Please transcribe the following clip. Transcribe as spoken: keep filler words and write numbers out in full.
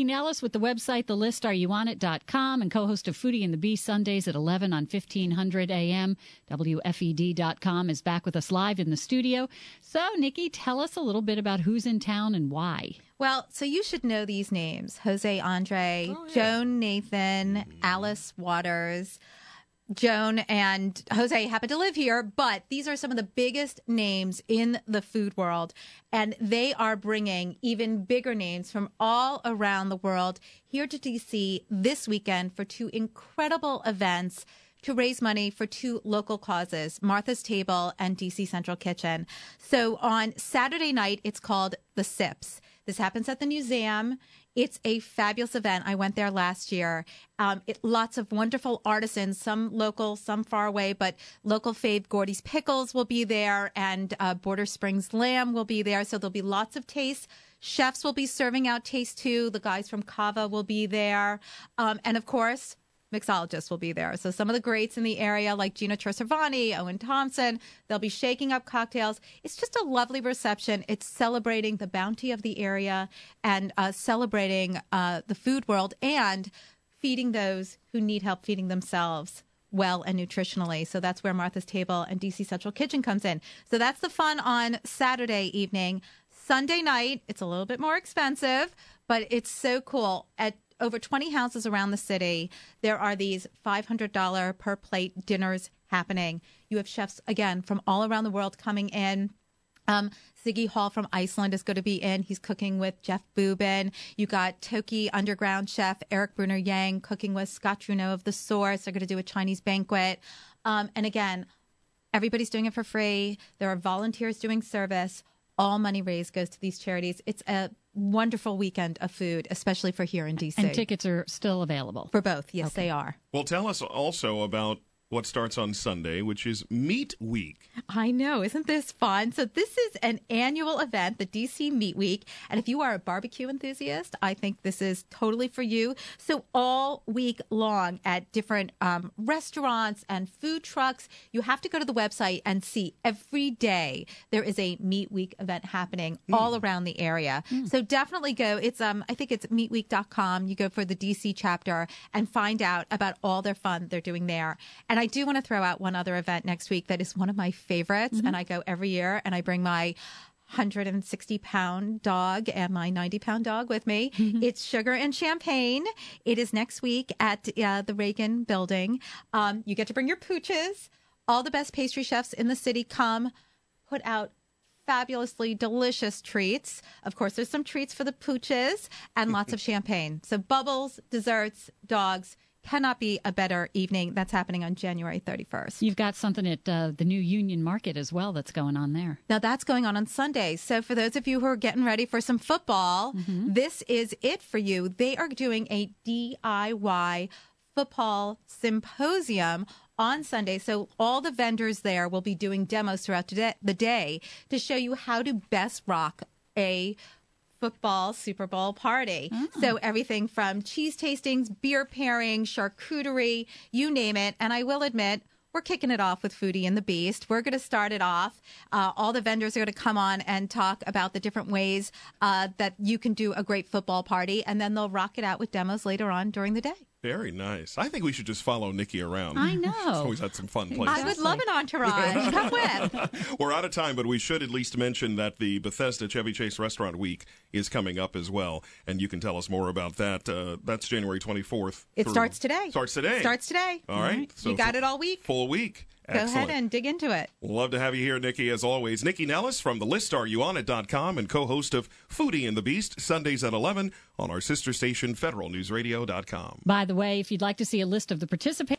Nikki Nellis with the website the list are you on it dot com and co-host of Foodie and the Beast Sundays at eleven on fifteen hundred A M. W F E D dot com is back with us live in the studio. So, Nikki, tell us a little bit about who's in town and why. Well, so you should know these names. Jose Andre, oh, yeah. Joan Nathan, mm-hmm. Alice Waters. Joan and Jose happen to live here, but these are some of the biggest names in the food world, and they are bringing even bigger names from all around the world here to D C this weekend for two incredible events to raise money for two local causes, Martha's Table and D C Central Kitchen. So on Saturday night, it's called The Sips. This happens at the museum. It's a fabulous event. I went there last year. Um, it, lots of wonderful artisans, some local, some far away, but local fave Gordy's Pickles will be there, and uh, Border Springs Lamb will be there. So there'll be lots of tastes. Chefs will be serving out taste too. The guys from Cava will be there. Um, and of course, mixologists will be there. So some of the greats in the area like Gina Treservani, Owen Thompson, they'll be shaking up cocktails. It's just a lovely reception. It's celebrating the bounty of the area and uh, celebrating uh, the food world and feeding those who need help feeding themselves well and nutritionally. So that's where Martha's Table and D C Central Kitchen comes in. So that's the fun on Saturday evening. Sunday night, it's a little bit more expensive, but it's so cool. At over twenty houses around the city, there are these five hundred dollars per plate dinners happening. You have chefs, again, from all around the world coming in. Um, Ziggy Hall from Iceland is going to be in. He's cooking with Jeff Boobin. You got Toki Underground chef Eric Bruner Yang cooking with Scott Truneau of The Source. They're going to do a Chinese banquet. Um, and again, everybody's doing it for free. There are volunteers doing service. All money raised goes to these charities. It's a wonderful weekend of food, especially for here in D C. And tickets are still available. For both, yes, okay. They are. Well, tell us also about what starts on Sunday, which is Meat Week. I know. Isn't this fun? So this is an annual event, the D C Meat Week. And if you are a barbecue enthusiast, I think this is totally for you. So all week long at different um, restaurants and food trucks, you have to go to the website and see every day there is a Meat Week event happening mm. all around the area. Mm. So definitely go. It's um I think it's meat week dot com. You go for the D C chapter and find out about all their fun they're doing there. And I do want to throw out one other event next week that is one of my favorites, mm-hmm. and I go every year, and I bring my one hundred sixty pound dog and my ninety pound dog with me. Mm-hmm. It's Sugar and Champagne. It is next week at uh, the Reagan Building. Um, you get to bring your pooches. All the best pastry chefs in the city come, put out fabulously delicious treats. Of course, there's some treats for the pooches and lots of champagne. So bubbles, desserts, dogs. Cannot be a better evening. That's happening on January thirty-first. You've got something at uh, the new Union Market as well that's going on there. Now, that's going on on Sunday. So for those of you who are getting ready for some football, mm-hmm. this is it for you. They are doing a D I Y football symposium on Sunday. So all the vendors there will be doing demos throughout the day to show you how to best rock a football Super Bowl party. Oh. So everything from cheese tastings, beer pairing, charcuterie, you name it. And I will admit, we're kicking it off with Foodie and the Beast. We're going to start it off. Uh, all the vendors are going to come on and talk about the different ways uh, that you can do a great football party. And then they'll rock it out with demos later on during the day. Very nice. I think we should just follow Nikki around. I know. She's always had some fun places. I would love an entourage. Come with. We're out of time, but we should at least mention that the Bethesda Chevy Chase Restaurant Week is coming up as well, and you can tell us more about that. Uh, that's January twenty-fourth. It through, starts today. Starts today. Starts today. All right. So you got it all week. Full week. Go Excellent. ahead and dig into it. Love to have you here, Nikki, as always. Nikki Nellis from the list are you on it dot com and co-host of Foodie and the Beast, Sundays at eleven on our sister station, federal news radio dot com. By the way, if you'd like to see a list of the participants